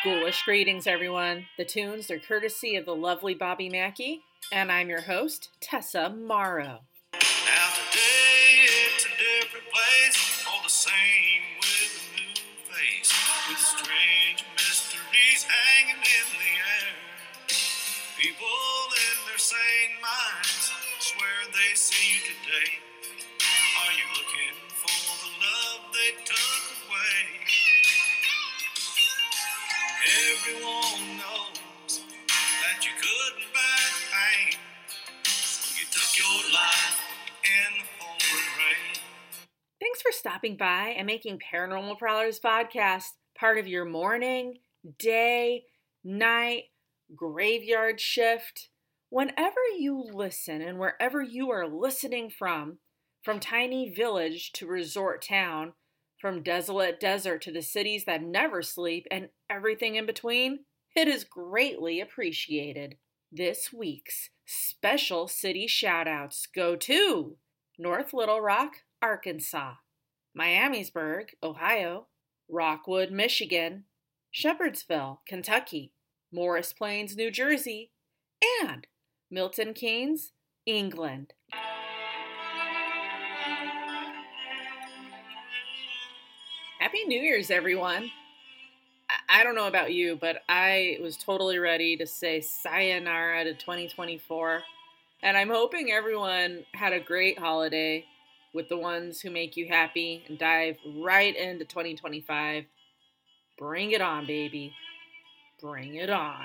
Ghoulish greetings, everyone. The tunes are courtesy of the lovely Bobby Mackey, and I'm your host, Tessa Morrow. Now today it's a different place, all the same with a new face, with strange mysteries hanging in the air. People in their sane minds swear they see you today. Are you looking for the love they took away? Everyone knows that you couldn't bear the pain, so you took your life in the pouring rain. Thanks for stopping by and making Paranormal Prowlers podcast part of your morning, day, night, graveyard shift. Whenever you listen and wherever you are listening from tiny village to resort town, from desolate desert to the cities that never sleep and everything in between, it is greatly appreciated. This week's special city shoutouts go to North Little Rock, Arkansas, Miamisburg, Ohio, Rockwood, Michigan, Shepherdsville, Kentucky, Morris Plains, New Jersey, and Milton Keynes, England. Happy New Year's, everyone. I don't know about you, but I was totally ready to say sayonara to 2024. And I'm hoping everyone had a great holiday with the ones who make you happy and dive right into 2025. Bring it on, baby. Bring it on.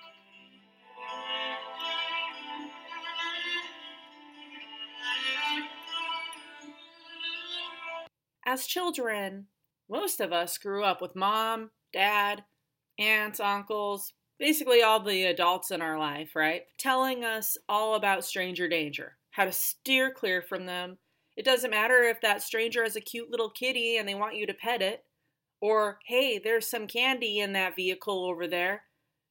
As children, most of us grew up with mom, dad, aunts, uncles, basically all the adults in our life, right? Telling us all about stranger danger, how to steer clear from them. It doesn't matter if that stranger has a cute little kitty and they want you to pet it, or, hey, there's some candy in that vehicle over there.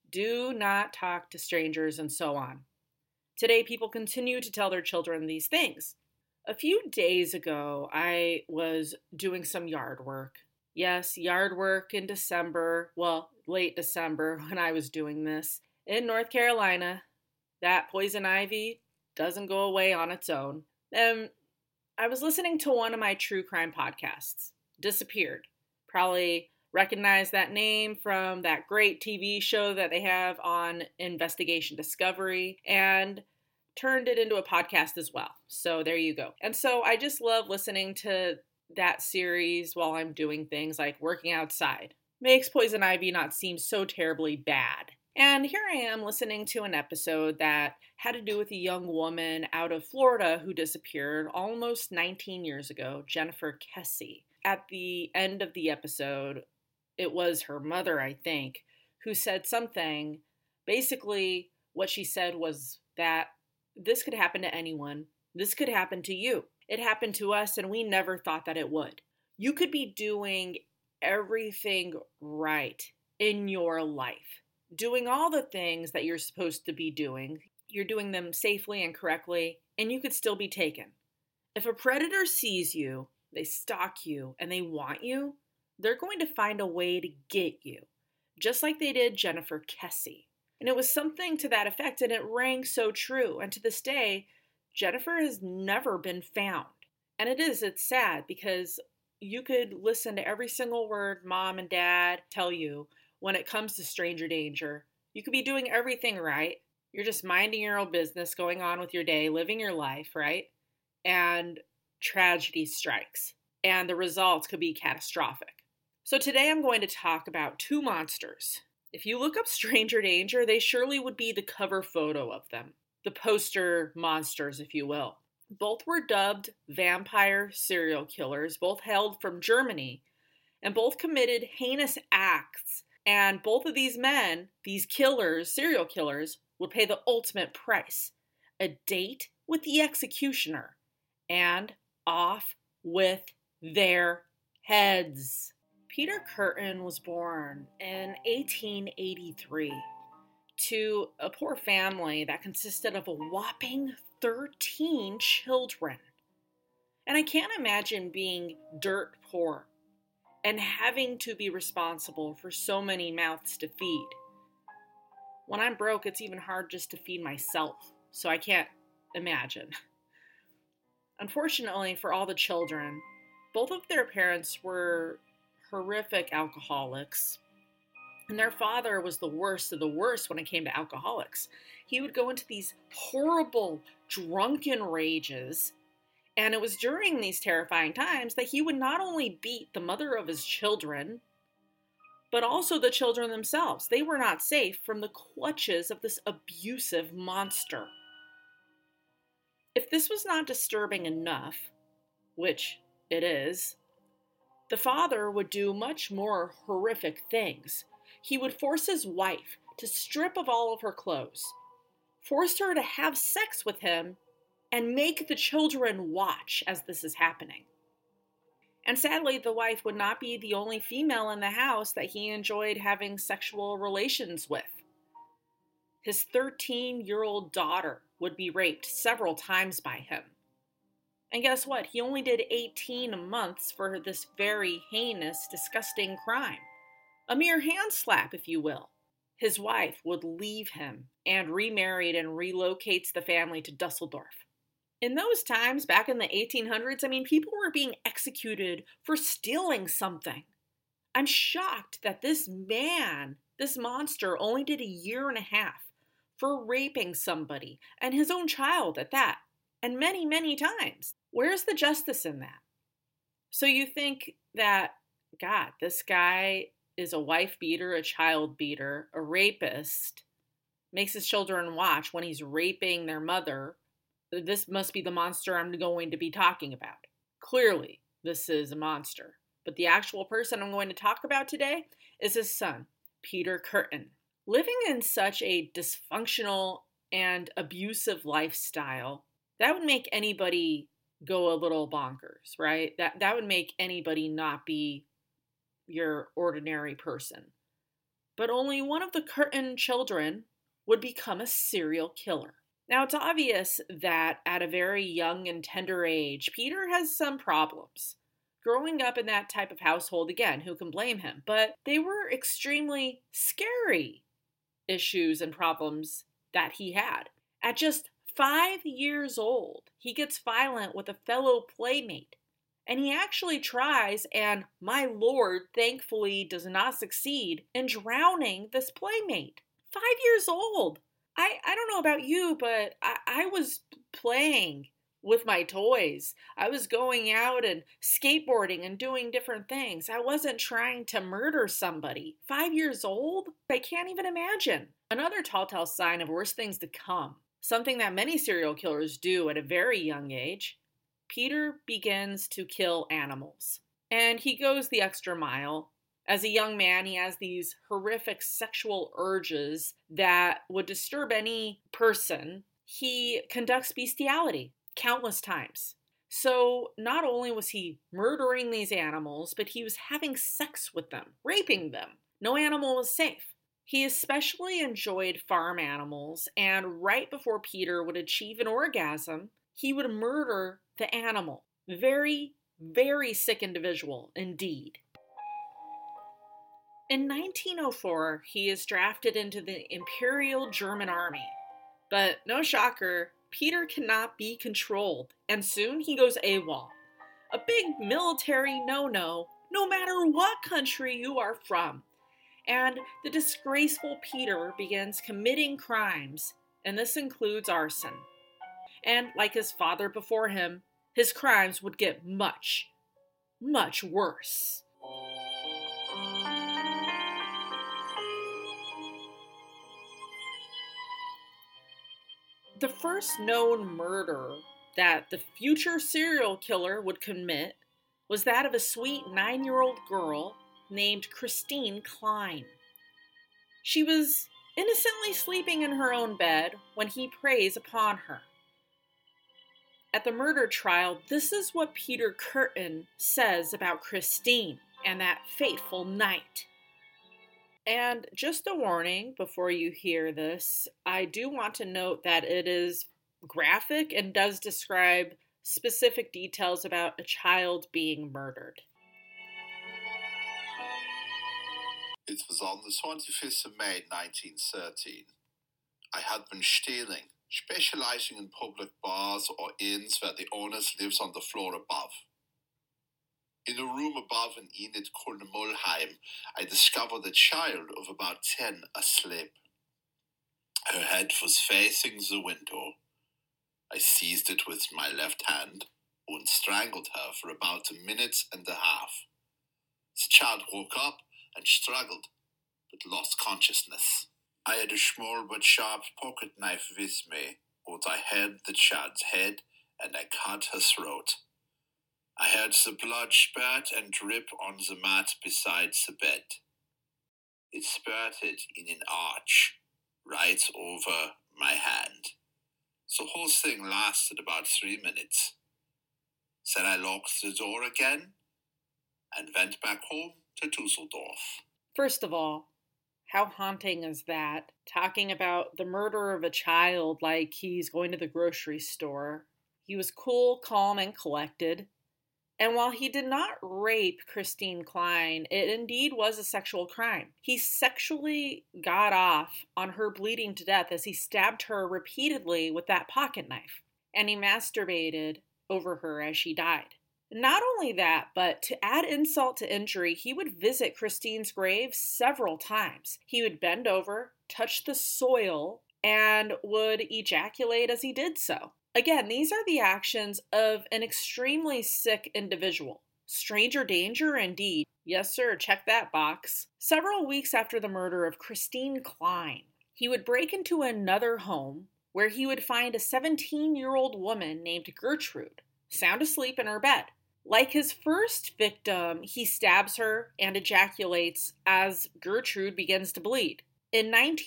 Do not talk to strangers and so on. Today, people continue to tell their children these things. A few days ago, I was doing some yard work. Yes, yard work in December, well, late December when I was doing this. In North Carolina, that poison ivy doesn't go away on its own. And I was listening to one of my true crime podcasts, Disappeared. Probably recognize that name from that great TV show that they have on Investigation Discovery, and turned it into a podcast as well. So there you go. And so I just love listening to that series while I'm doing things like working outside. Makes poison ivy not seem so terribly bad. And here I am listening to an episode that had to do with a young woman out of Florida who disappeared almost 19 years ago, Jennifer Kesse. At the end of the episode, it was her mother, I think, who said something. Basically, what she said was that this could happen to anyone. This could happen to you. It happened to us, and we never thought that it would. You could be doing everything right in your life, doing all the things that you're supposed to be doing. You're doing them safely and correctly, and you could still be taken. If a predator sees you, they stalk you, and they want you, they're going to find a way to get you, just like they did Jennifer Kesse. And it was something to that effect, and it rang so true. And to this day, Jennifer has never been found. And it's sad because you could listen to every single word mom and dad tell you when it comes to stranger danger. You could be doing everything right. You're just minding your own business, going on with your day, living your life, right? And tragedy strikes. And the results could be catastrophic. So today I'm going to talk about two monsters. If you look up stranger danger, they surely would be the cover photo of them. The poster monsters, if you will. Both were dubbed vampire serial killers, both hailed from Germany, and both committed heinous acts. And both of these men, these killers, serial killers, would pay the ultimate price. A date with the executioner. And off with their heads. Peter Kürten was born in 1883 to a poor family that consisted of a whopping 13 children. And I can't imagine being dirt poor. and having to be responsible for so many mouths to feed. When I'm broke, it's even hard just to feed myself, so I can't imagine. Unfortunately for all the children, both of their parents were horrific alcoholics, and their father was the worst of the worst when it came to alcoholics. He would go into these horrible drunken rages, and it was during these terrifying times that he would not only beat the mother of his children, but also the children themselves. They were not safe from the clutches of this abusive monster. If this was not disturbing enough, which it is, the father would do much more horrific things. He would force his wife to strip of all of her clothes, force her to have sex with him, and make the children watch as this is happening. And sadly, the wife would not be the only female in the house that he enjoyed having sexual relations with. His 13-year-old daughter would be raped several times by him. And guess what? He only did 18 months for this very heinous, disgusting crime. A mere hand slap, if you will. His wife would leave him and remarried and relocates the family to Dusseldorf. In those times, back in the 1800s, people were being executed for stealing something. I'm shocked that this man, this monster, only did 1.5 years for raping somebody, and his own child at that, and many, many times. Where's the justice in that? So you think that, God, this guy is a wife beater, a child beater, a rapist, makes his children watch when he's raping their mother. This must be the monster I'm going to be talking about. Clearly, this is a monster. But the actual person I'm going to talk about today is his son, Peter Kürten. Living in such a dysfunctional and abusive lifestyle, that would make anybody go a little bonkers, right? That would make anybody not be your ordinary person. But only one of the Kürten children would become a serial killer. Now, it's obvious that at a very young and tender age, Peter has some problems. Growing up in that type of household, again, who can blame him? But they were extremely scary issues and problems that he had. At just 5 years old, he gets violent with a fellow playmate. And he actually tries, and my lord, thankfully does not succeed, in drowning this playmate. 5 years old! I don't know about you, but I was playing with my toys. I was going out and skateboarding and doing different things. I wasn't trying to murder somebody. 5 years old? I can't even imagine. Another telltale sign of worse things to come, something that many serial killers do at a very young age, Peter begins to kill animals. And he goes the extra mile. As a young man, he has these horrific sexual urges that would disturb any person. He conducts bestiality countless times. So not only was he murdering these animals, but he was having sex with them, raping them. No animal was safe. He especially enjoyed farm animals, and right before Peter would achieve an orgasm, he would murder the animal. Very, very sick individual indeed. In 1904, he is drafted into the Imperial German Army. But no shocker, Peter cannot be controlled, and soon he goes AWOL. A big military no-no, no matter what country you are from. And the disgraceful Peter begins committing crimes, and this includes arson. And like his father before him, his crimes would get much, much worse. The first known murder that the future serial killer would commit was that of a sweet 9-year-old girl named Christine Klein. She was innocently sleeping in her own bed when he preys upon her. At the murder trial, this is what Peter Kürten says about Christine and that fateful night. And just a warning before you hear this, I do want to note that it is graphic and does describe specific details about a child being murdered. It was on the 25th of May 1913. I had been stealing, specializing in public bars or inns where the owners lives on the floor above. In a room above in Enid Kurnemulheim, I discovered a child of about 10 asleep. Her head was facing the window. I seized it with my left hand and strangled her for about 1.5 minutes. The child woke up and struggled, but lost consciousness. I had a small but sharp pocket knife with me, and I held the child's head and I cut her throat. I heard the blood spurt and drip on the mat beside the bed. It spurted in an arch right over my hand. The whole thing lasted about 3 minutes. Then I locked the door again and went back home to Dusseldorf. First of all, how haunting is that? Talking about the murder of a child like he's going to the grocery store. He was cool, calm, and collected. And while he did not rape Christine Klein, it indeed was a sexual crime. He sexually got off on her bleeding to death as he stabbed her repeatedly with that pocket knife. And he masturbated over her as she died. Not only that, but to add insult to injury, he would visit Christine's grave several times. He would bend over, touch the soil, and would ejaculate as he did so. Again, these are the actions of an extremely sick individual. Stranger danger indeed. Yes, sir, check that box. Several weeks after the murder of Christine Klein, he would break into another home where he would find a 17-year-old woman named Gertrude, sound asleep in her bed. Like his first victim, he stabs her and ejaculates as Gertrude begins to bleed. In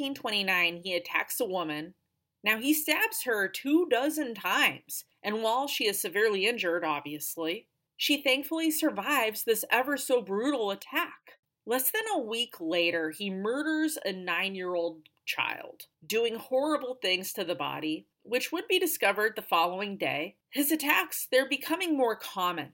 1929, he attacks a woman. Now, he stabs her 24 times, and while she is severely injured, obviously, she thankfully survives this ever so brutal attack. Less than a week later, he murders a 9-year-old child, doing horrible things to the body, which would be discovered the following day. His attacks, they're becoming more common.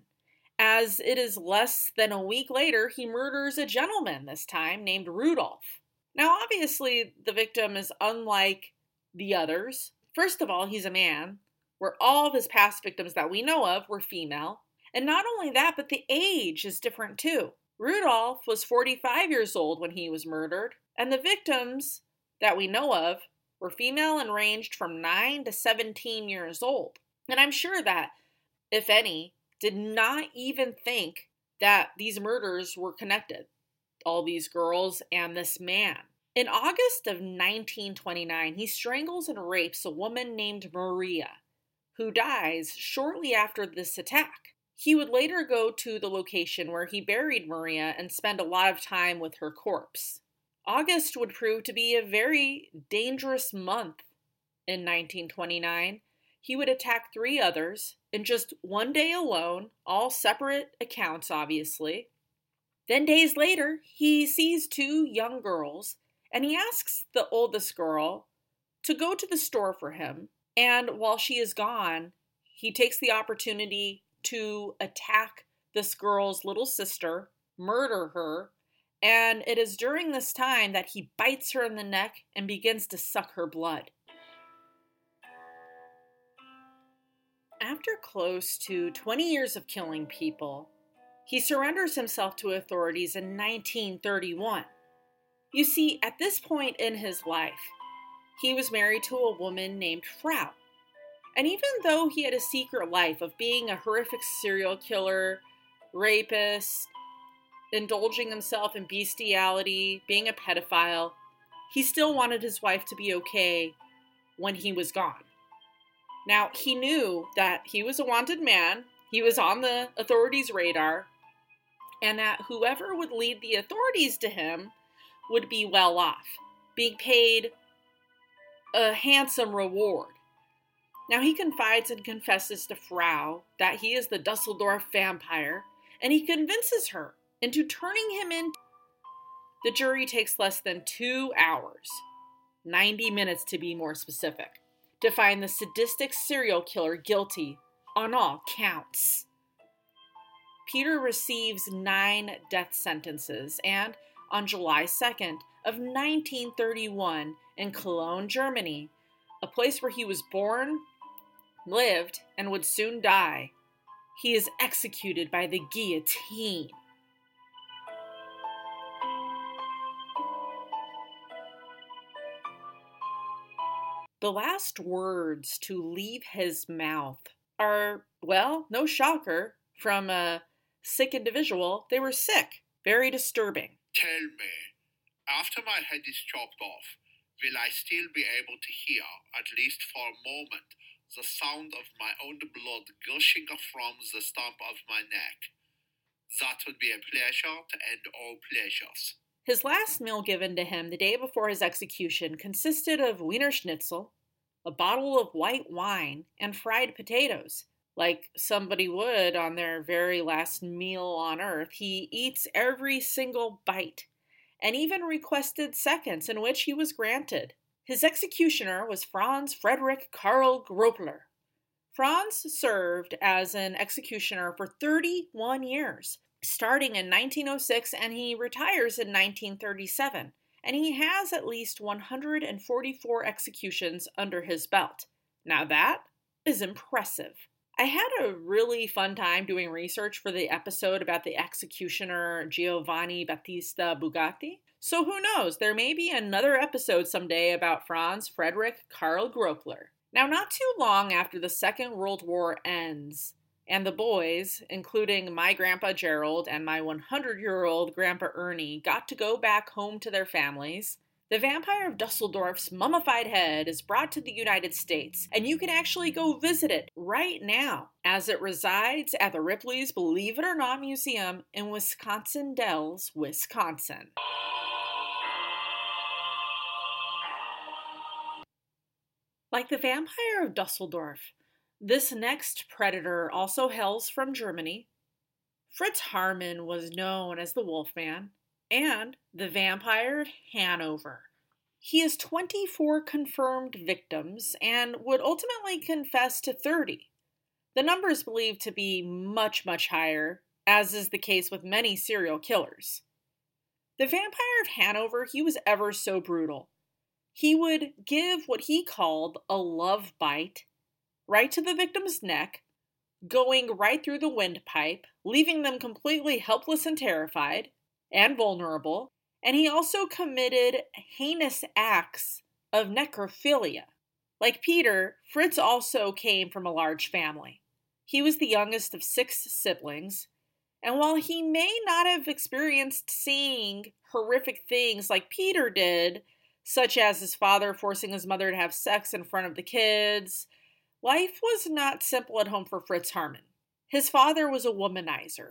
As it is less than a week later, he murders a gentleman this time named Rudolph. Now, obviously, the victim is unlike the others. First of all, he's a man, where all of his past victims that we know of were female. And not only that, but the age is different too. Rudolph was 45 years old when he was murdered, and the victims that we know of were female and ranged from 9 to 17 years old. And I'm sure that, if any, did not even think that these murders were connected. All these girls and this man. In August of 1929, he strangles and rapes a woman named Maria, who dies shortly after this attack. He would later go to the location where he buried Maria and spend a lot of time with her corpse. August would prove to be a very dangerous month in 1929. He would attack 3 others in just one day alone, all separate accounts, obviously. Then days later, he sees 2 young girls, and he asks the oldest girl to go to the store for him. And while she is gone, he takes the opportunity to attack this girl's little sister, murder her, and it is during this time that he bites her in the neck and begins to suck her blood. After close to 20 years of killing people, he surrenders himself to authorities in 1931. You see, at this point in his life, he was married to a woman named Frau. And even though he had a secret life of being a horrific serial killer, rapist, indulging himself in bestiality, being a pedophile, he still wanted his wife to be okay when he was gone. Now, he knew that he was a wanted man, he was on the authorities' radar, and that whoever would lead the authorities to him would be well off, being paid a handsome reward. Now, he confides and confesses to Frau that he is the Dusseldorf vampire, and he convinces her into turning him in. The jury takes less than 2 hours, 90 minutes to be more specific, to find the sadistic serial killer guilty on all counts. Peter receives 9 death sentences, and on July 2nd of 1931 in Cologne, Germany, a place where he was born, lived, and would soon die. He is executed by the guillotine. The last words to leave his mouth are, well, no shocker, from a sick individual. They were sick. Very disturbing. Tell me, after my head is chopped off, will I still be able to hear, at least for a moment, the sound of my own blood gushing from the stump of my neck? That would be a pleasure to end all pleasures. His last meal given to him the day before his execution consisted of Wiener Schnitzel, a bottle of white wine, and fried potatoes. Like somebody would on their very last meal on earth, he eats every single bite, and even requested seconds, in which he was granted. His executioner was Franz Frederick Karl Groeppler. Franz served as an executioner for 31 years, starting in 1906, and he retires in 1937, and he has at least 144 executions under his belt. Now that is impressive. I had a really fun time doing research for the episode about the executioner Giovanni Battista Bugatti. So who knows, there may be another episode someday about Franz Frederick Karl Groeppler. Now, not too long after the Second World War ends, and the boys, including my Grandpa Gerald and my 100-year-old Grandpa Ernie, got to go back home to their families, the Vampire of Dusseldorf's mummified head is brought to the United States, and you can actually go visit it right now, as it resides at the Ripley's Believe It or Not Museum in Wisconsin Dells, Wisconsin. Like the Vampire of Dusseldorf, this next predator also hails from Germany. Fritz Haarmann was known as the Wolfman and the Vampire of Hanover. He has 24 confirmed victims and would ultimately confess to 30. The number is believed to be much, much higher, as is the case with many serial killers. The Vampire of Hanover, he was ever so brutal. He would give what he called a love bite right to the victim's neck, going right through the windpipe, leaving them completely helpless and terrified and vulnerable. And he also committed heinous acts of necrophilia. Like Peter, Fritz also came from a large family. He was the youngest of 6 siblings, and while he may not have experienced seeing horrific things like Peter did, such as his father forcing his mother to have sex in front of the kids, life was not simple at home for Fritz Haarmann. His father was a womanizer,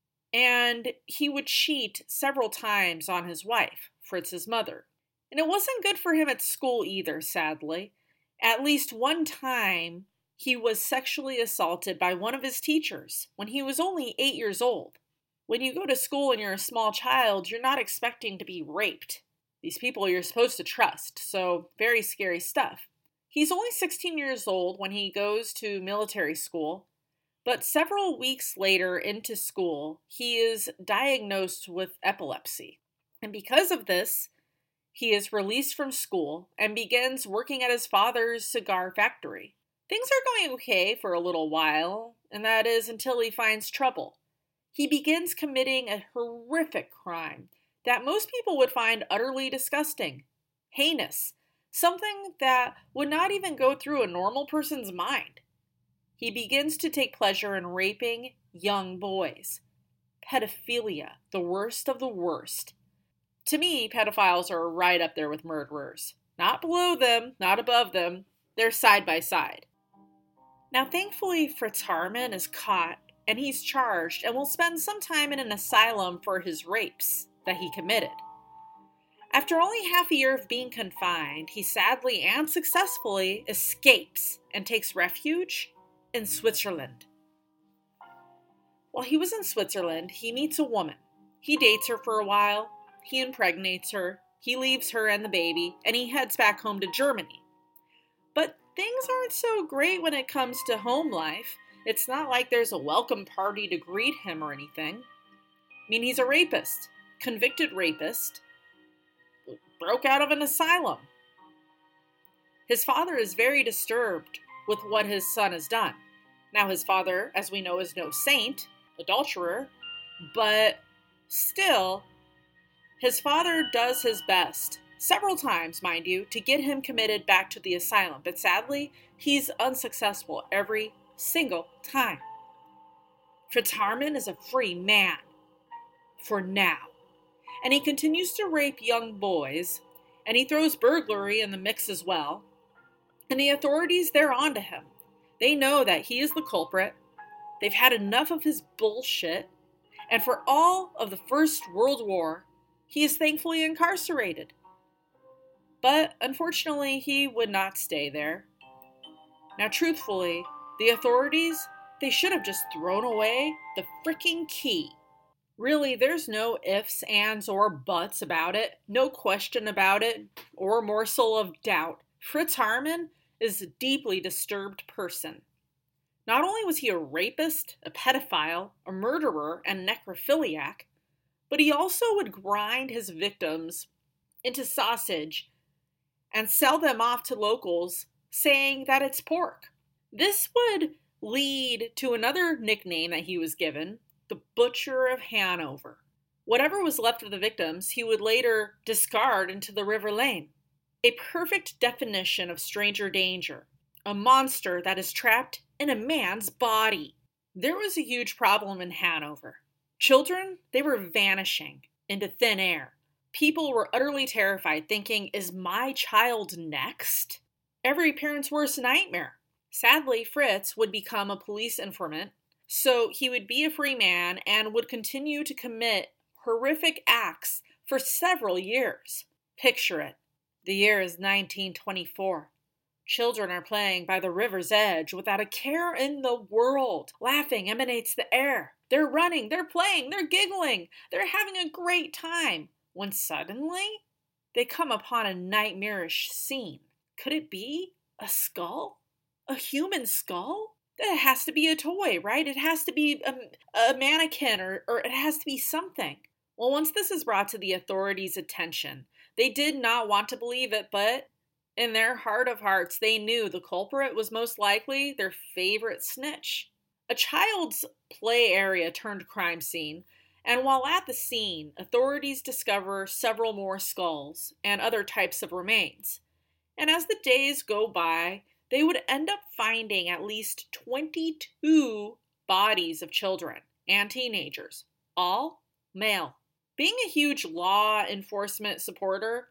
and he would cheat several times on his wife, Fritz's mother. And it wasn't good for him at school either, sadly. At least one time, he was sexually assaulted by one of his teachers when he was only 8 years old. When you go to school and you're a small child, you're not expecting to be raped. These people you're supposed to trust, so very scary stuff. He's only 16 years old when he goes to military school, but several weeks later into school, he is diagnosed with epilepsy. And because of this, he is released from school and begins working at his father's cigar factory. Things are going okay for a little while, and that is until he finds trouble. He begins committing a horrific crime that most people would find utterly disgusting, heinous, something that would not even go through a normal person's mind. He begins to take pleasure in raping young boys. Pedophilia, the worst of the worst. To me, pedophiles are right up there with murderers. Not below them, not above them. They're side by side. Now, thankfully, Fritz Haarmann is caught, and he's charged, and will spend some time in an asylum for his rapes that he committed. After only half a year of being confined, he sadly and successfully escapes and takes refuge in Switzerland. While he was in Switzerland, he meets a woman. He dates her for a while, he impregnates her, he leaves her and the baby, and he heads back home to Germany. But things aren't so great when it comes to home life. It's not like there's a welcome party to greet him or anything. I mean, he's a rapist, convicted rapist, broke out of an asylum. His father is very disturbed with what his son has done. Now, his father, as we know, is no saint, adulterer, but still, his father does his best, several times, mind you, to get him committed back to the asylum. But sadly, he's unsuccessful every single time. Fritz Haarmann is a free man. For now. And he continues to rape young boys, and he throws burglary in the mix as well. And the authorities, they're on to him. They know that he is the culprit. They've had enough of his bullshit. And for all of the First World War, he is thankfully incarcerated. But unfortunately, he would not stay there. Now, truthfully, the authorities, they should have just thrown away the freaking key. Really, there's no ifs, ands, or buts about it, no question about it, or morsel of doubt. Fritz Haarmann is a deeply disturbed person. Not only was he a rapist, a pedophile, a murderer, and necrophiliac, but he also would grind his victims into sausage and sell them off to locals, saying that it's pork. This would lead to another nickname that he was given, the Butcher of Hanover. Whatever was left of the victims, he would later discard into the River Lane. A perfect definition of stranger danger. A monster that is trapped in a man's body. There was a huge problem in Hanover. Children, they were vanishing into thin air. People were utterly terrified, thinking, is my child next? Every parent's worst nightmare. Sadly, Fritz would become a police informant, so he would be a free man and would continue to commit horrific acts for several years. Picture it. The year is 1924. Children are playing by the river's edge without a care in the world. Laughing emanates the air. They're running, they're playing, they're giggling. They're having a great time. When suddenly, they come upon a nightmarish scene. Could it be a skull? A human skull? It has to be a toy, right? It has to be a mannequin or it has to be something. Well, once this is brought to the authorities' attention, they did not want to believe it, but in their heart of hearts, they knew the culprit was most likely their favorite snitch. A child's play area turned crime scene, and while at the scene, authorities discover several more skulls and other types of remains. And as the days go by, they would end up finding at least 22 bodies of children and teenagers, all male. Being a huge law enforcement supporter,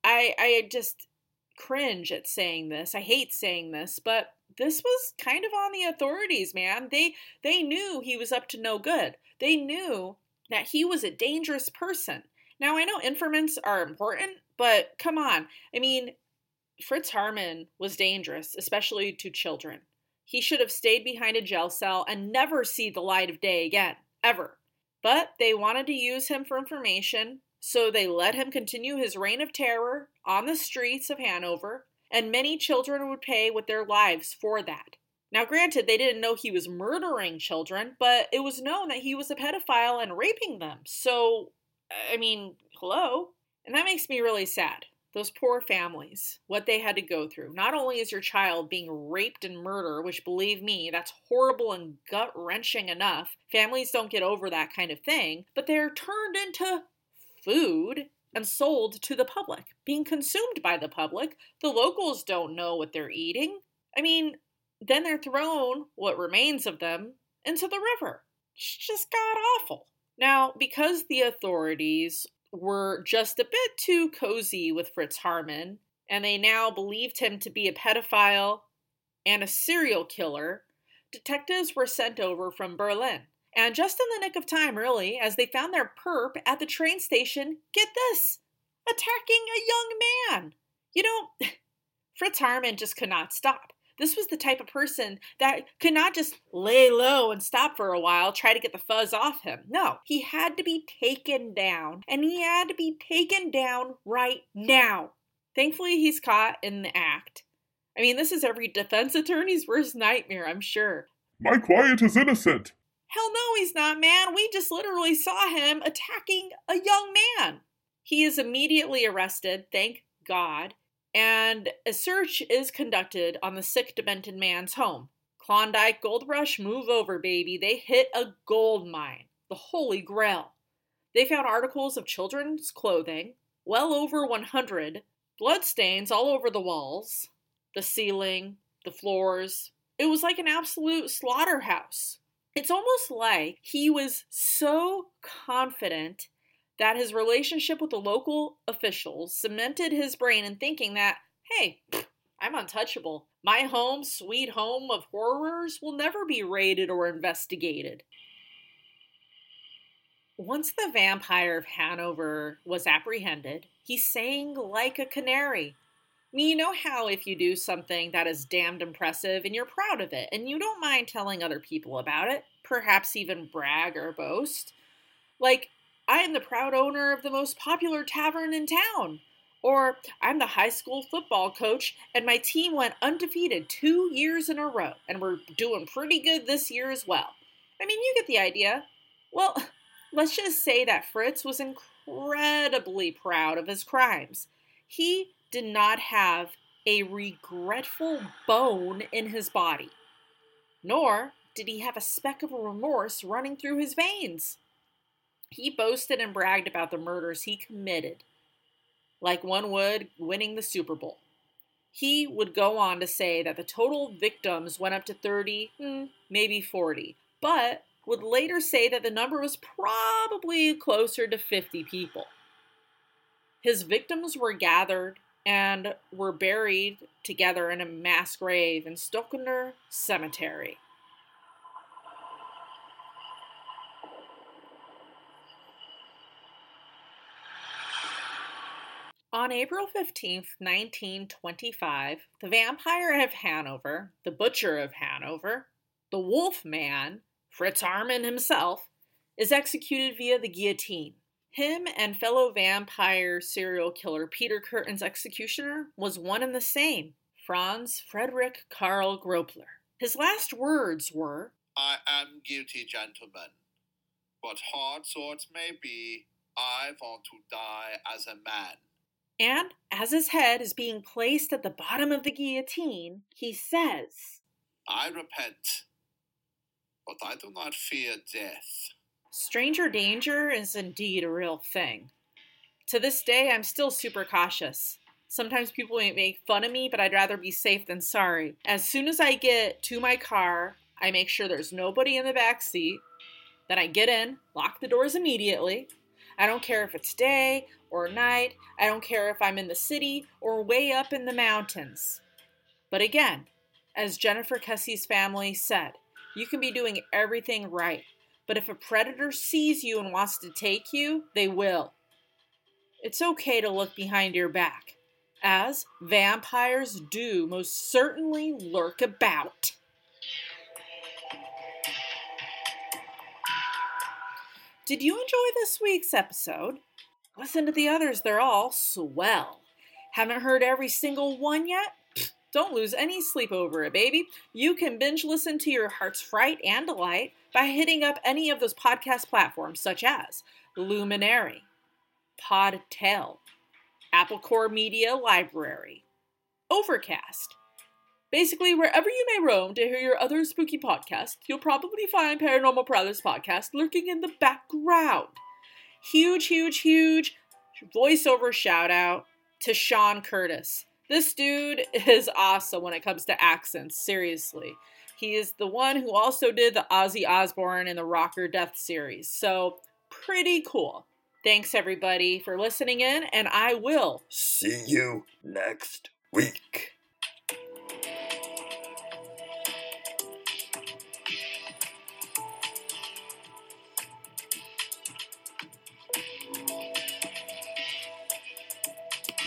I just cringe at saying this. I hate saying this, but this was kind of on the authorities, man. They knew he was up to no good. They knew that he was a dangerous person. Now, I know informants are important, but come on. I mean, Fritz Haarmann was dangerous, especially to children. He should have stayed behind a jail cell and never see the light of day again, ever. But they wanted to use him for information, so they let him continue his reign of terror on the streets of Hanover, and many children would pay with their lives for that. Now, granted, they didn't know he was murdering children, but it was known that he was a pedophile and raping them. So, I mean, hello? And that makes me really sad. Those poor families, what they had to go through. Not only is your child being raped and murdered, which believe me, that's horrible and gut-wrenching enough. Families don't get over that kind of thing, but they're turned into food and sold to the public, being consumed by the public. The locals don't know what they're eating. I mean, then they're thrown, what remains of them, into the river. It's just god-awful. Now, because the authorities were just a bit too cozy with Fritz Haarmann, and they now believed him to be a pedophile and a serial killer, detectives were sent over from Berlin. And just in the nick of time, really, as they found their perp at the train station, get this, attacking a young man. You know, Fritz Haarmann just could not stop. This was the type of person that could not just lay low and stop for a while, try to get the fuzz off him. No, he had to be taken down, and he had to be taken down right now. Thankfully, he's caught in the act. I mean, this is every defense attorney's worst nightmare, I'm sure. My client is innocent. Hell no, he's not, man. We just literally saw him attacking a young man. He is immediately arrested, thank God, and a search is conducted on the sick, demented man's home. Klondike Gold Rush, move over, baby. They hit a gold mine, the Holy Grail. They found articles of children's clothing, well over 100, bloodstains all over the walls, the ceiling, the floors. It was like an absolute slaughterhouse. It's almost like he was so confident that his relationship with the local officials cemented his brain in thinking that, hey, I'm untouchable. My home, sweet home of horrors, will never be raided or investigated. Once the vampire of Hanover was apprehended, he sang like a canary. I mean, you know how if you do something that is damned impressive and you're proud of it and you don't mind telling other people about it, perhaps even brag or boast? Like, I am the proud owner of the most popular tavern in town. Or, I'm the high school football coach and my team went undefeated 2 years in a row and we're doing pretty good this year as well. I mean, you get the idea. Well, let's just say that Fritz was incredibly proud of his crimes. He did not have a regretful bone in his body, nor did he have a speck of remorse running through his veins. He boasted and bragged about the murders he committed, like one would winning the Super Bowl. He would go on to say that the total victims went up to 30, maybe 40, but would later say that the number was probably closer to 50 people. His victims were gathered and were buried together in a mass grave in Stockner Cemetery. On April 15th, 1925, the vampire of Hanover, the butcher of Hanover, the Wolf Man, Fritz Armand himself, is executed via the guillotine. Him and fellow vampire serial killer Peter Kürten's executioner was one and the same, Franz Frederick Karl Gropler. His last words were, I am guilty, gentlemen, but hard swords may be, I want to die as a man. And as his head is being placed at the bottom of the guillotine, he says, I repent, but I do not fear death. Stranger danger is indeed a real thing. To this day, I'm still super cautious. Sometimes people may make fun of me, but I'd rather be safe than sorry. As soon as I get to my car, I make sure there's nobody in the back seat. Then I get in, lock the doors immediately. I don't care if it's day or night. I don't care if I'm in the city or way up in the mountains. But again, as Jennifer Kessie's family said, you can be doing everything right. But if a predator sees you and wants to take you, they will. It's okay to look behind your back, as vampires do most certainly lurk about. Did you enjoy this week's episode? Listen to the others, they're all swell. Haven't heard every single one yet? Don't lose any sleep over it, baby. You can binge listen to your heart's fright and delight by hitting up any of those podcast platforms such as Luminary, Podtail, Apple Core Media Library, Overcast. Basically, wherever you may roam to hear your other spooky podcasts, you'll probably find Paranormal Brothers podcast lurking in the background. Huge voiceover shout out to Sean Curtis. This dude is awesome when it comes to accents, seriously. He is the one who also did the Ozzy Osbourne and the Rocker Death series, so pretty cool. Thanks everybody for listening in, and I will see you next week.